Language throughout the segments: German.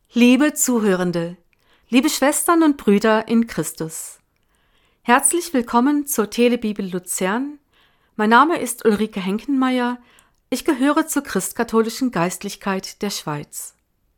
Liebe Zuhörende, liebe Schwestern und Brüder in Christus, herzlich willkommen zur Telebibel Luzern. Mein Name ist Ulrike Henkenmeier, ich gehöre zur christkatholischen Geistlichkeit der Schweiz.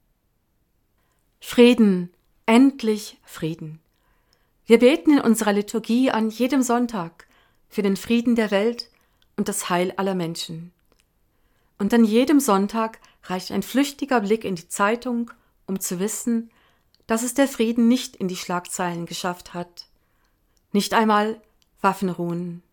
Frieden, endlich Frieden. Wir beten in unserer Liturgie an jedem Sonntag für den Frieden der Welt und das Heil aller Menschen. Und an jedem Sonntag reicht ein flüchtiger Blick in die Zeitung, um zu wissen, dass es der Frieden nicht in die Schlagzeilen geschafft hat. Nicht einmal Waffenruhen.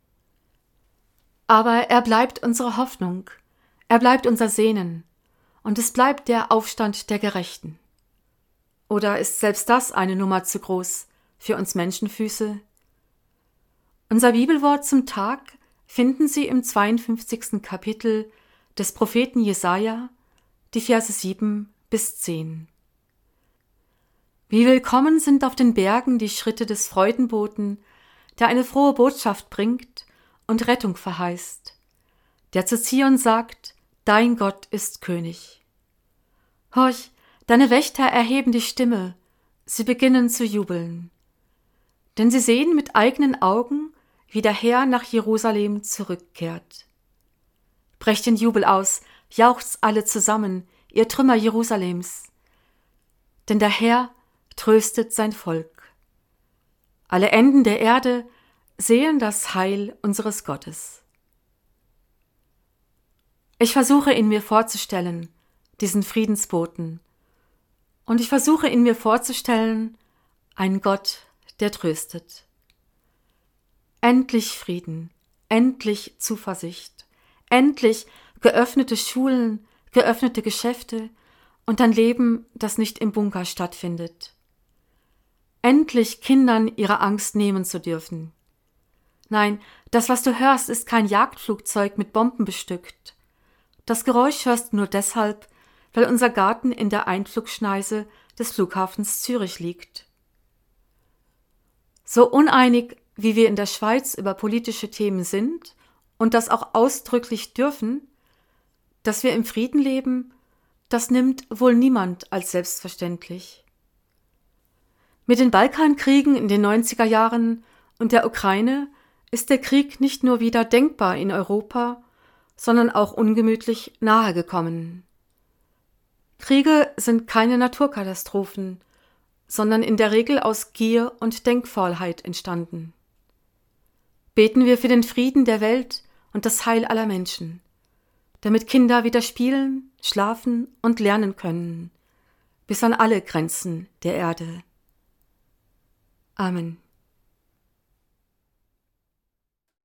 Aber er bleibt unsere Hoffnung, er bleibt unser Sehnen und es bleibt der Aufstand der Gerechten. Oder ist selbst das eine Nummer zu groß für uns Menschenfüße? Unser Bibelwort zum Tag finden Sie im 52. Kapitel des Propheten Jesaja, die Verse 7 bis 10. Wie willkommen sind auf den Bergen die Schritte des Freudenboten, der eine frohe Botschaft bringt und Rettung verheißt, der zu Zion sagt, dein Gott ist König. Horch, deine Wächter erheben die Stimme, sie beginnen zu jubeln. Denn sie sehen mit eigenen Augen, wie der Herr nach Jerusalem zurückkehrt. Brecht den Jubel aus, jauchzt alle zusammen, ihr Trümmer Jerusalems. Denn der Herr tröstet sein Volk. Alle Enden der Erde sehen das Heil unseres Gottes. Ich versuche in mir vorzustellen, diesen Friedensboten, und ich versuche in mir vorzustellen, einen Gott, der tröstet. Endlich Frieden, endlich Zuversicht, endlich geöffnete Schulen, geöffnete Geschäfte und ein Leben, das nicht im Bunker stattfindet. Endlich Kindern ihre Angst nehmen zu dürfen. Nein, das, was du hörst, ist kein Jagdflugzeug mit Bomben bestückt. Das Geräusch hörst du nur deshalb, weil unser Garten in der Einflugschneise des Flughafens Zürich liegt. So uneinig, wie wir in der Schweiz über politische Themen sind und das auch ausdrücklich dürfen, dass wir im Frieden leben, das nimmt wohl niemand als selbstverständlich. Mit den Balkankriegen in den 90er Jahren und der Ukraine ist der Krieg nicht nur wieder denkbar in Europa, sondern auch ungemütlich nahegekommen. Kriege sind keine Naturkatastrophen, sondern in der Regel aus Gier und Denkfaulheit entstanden. Beten wir für den Frieden der Welt und das Heil aller Menschen, damit Kinder wieder spielen, schlafen und lernen können, bis an alle Grenzen der Erde. Amen.